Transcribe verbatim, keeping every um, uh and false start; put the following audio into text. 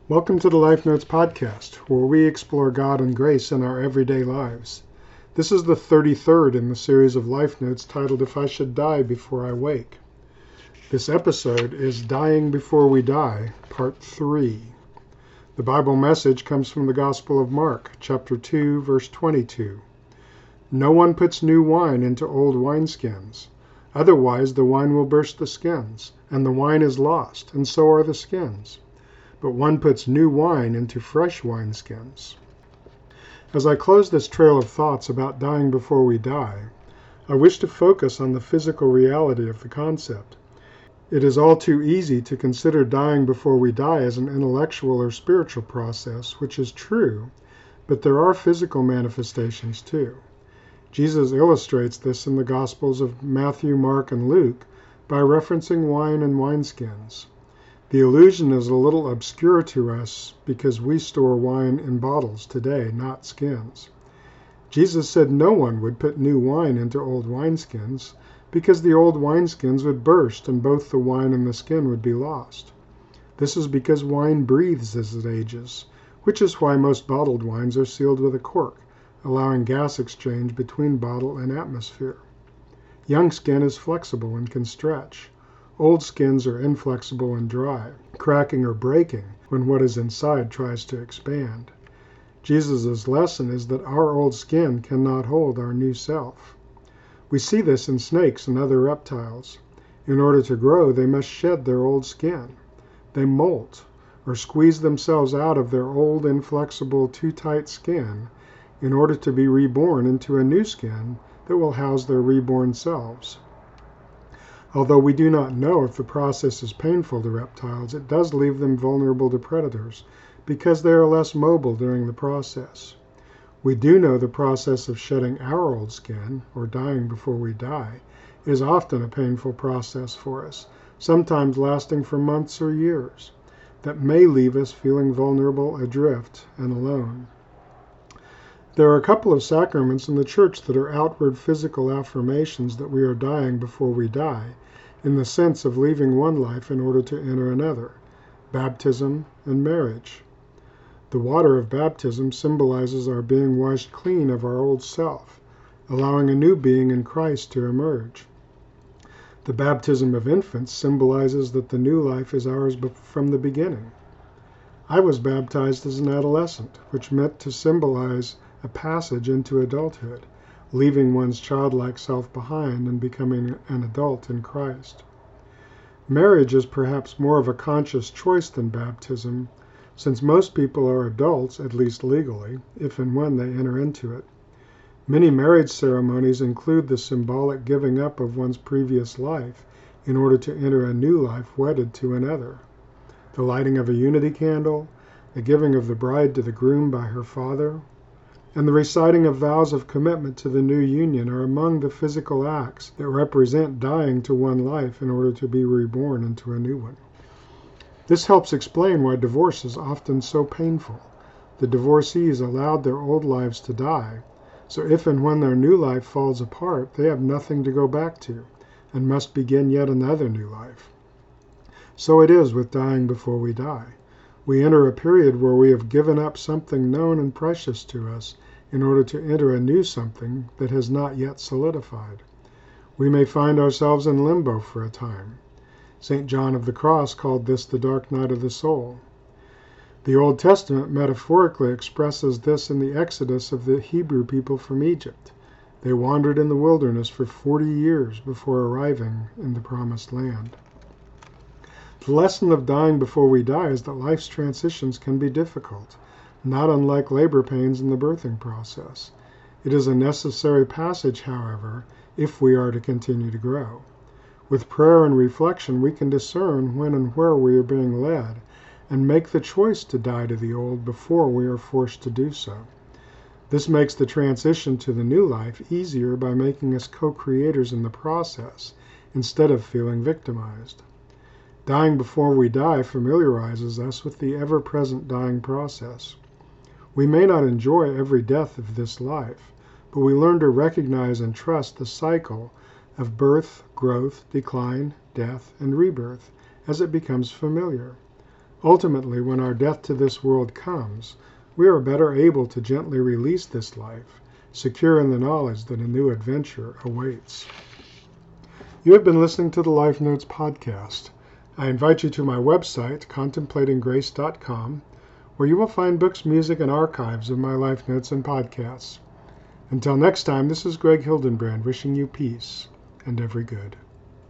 Welcome to the Life Notes podcast, where we explore God and grace in our everyday lives. This is the thirty-third in the series of Life Notes titled If I Should Die Before I Wake. This episode is Dying Before We Die, Part three. The Bible message comes from the Gospel of Mark, chapter two, verse twenty-two. No one puts new wine into old wineskins. Otherwise the wine will burst the skins, and the wine is lost, and so are the skins. But one puts new wine into fresh wineskins. As I close this trail of thoughts about dying before we die, I wish to focus on the physical reality of the concept. It is all too easy to consider dying before we die as an intellectual or spiritual process, which is true, but there are physical manifestations too. Jesus illustrates this in the Gospels of Matthew, Mark, and Luke by referencing wine and wineskins. The illusion is a little obscure to us because we store wine in bottles today, not skins. Jesus said no one would put new wine into old wineskins because the old wineskins would burst and both the wine and the skin would be lost. This is because wine breathes as it ages, which is why most bottled wines are sealed with a cork, allowing gas exchange between bottle and atmosphere. Young skin is flexible and can stretch. Old skins are inflexible and dry, cracking or breaking when what is inside tries to expand. Jesus' lesson is that our old skin cannot hold our new self. We see this in snakes and other reptiles. In order to grow, they must shed their old skin. They molt, or squeeze themselves out of their old inflexible, too tight skin in order to be reborn into a new skin that will house their reborn selves. Although we do not know if the process is painful to reptiles, it does leave them vulnerable to predators because they are less mobile during the process. We do know the process of shedding our old skin, or dying before we die, is often a painful process for us, sometimes lasting for months or years, that may leave us feeling vulnerable, adrift, and alone. There are a couple of sacraments in the Church that are outward physical affirmations that we are dying before we die, in the sense of leaving one life in order to enter another: baptism and marriage. The water of baptism symbolizes our being washed clean of our old self, allowing a new being in Christ to emerge. The baptism of infants symbolizes that the new life is ours from the beginning. I was baptized as an adolescent, which meant to symbolize a passage into adulthood, leaving one's childlike self behind and becoming an adult in Christ. Marriage is perhaps more of a conscious choice than baptism, since most people are adults, at least legally, if and when they enter into it. Many marriage ceremonies include the symbolic giving up of one's previous life in order to enter a new life wedded to another. The lighting of a unity candle, the giving of the bride to the groom by her father, and the reciting of vows of commitment to the new union are among the physical acts that represent dying to one life in order to be reborn into a new one. This helps explain why divorce is often so painful. The divorcees allowed their old lives to die, so if and when their new life falls apart, they have nothing to go back to, and must begin yet another new life. So it is with dying before we die. We enter a period where we have given up something known and precious to us in order to enter a new something that has not yet solidified. We may find ourselves in limbo for a time. Saint John of the Cross called this the dark night of the soul. The Old Testament metaphorically expresses this in the exodus of the Hebrew people from Egypt. They wandered in the wilderness for forty years before arriving in the Promised Land. The lesson of dying before we die is that life's transitions can be difficult, not unlike labor pains in the birthing process. It is a necessary passage, however, if we are to continue to grow. With prayer and reflection, we can discern when and where we are being led, and make the choice to die to the old before we are forced to do so. This makes the transition to the new life easier by making us co-creators in the process, instead of feeling victimized. Dying before we die familiarizes us with the ever-present dying process. We may not enjoy every death of this life, but we learn to recognize and trust the cycle of birth, growth, decline, death, and rebirth as it becomes familiar. Ultimately, when our death to this world comes, we are better able to gently release this life, secure in the knowledge that a new adventure awaits. You have been listening to the Life Notes podcast. I invite you to my website, contemplating grace dot com, where you will find books, music, and archives of my Life Notes and podcasts. Until next time, this is Greg Hildenbrand wishing you peace and every good.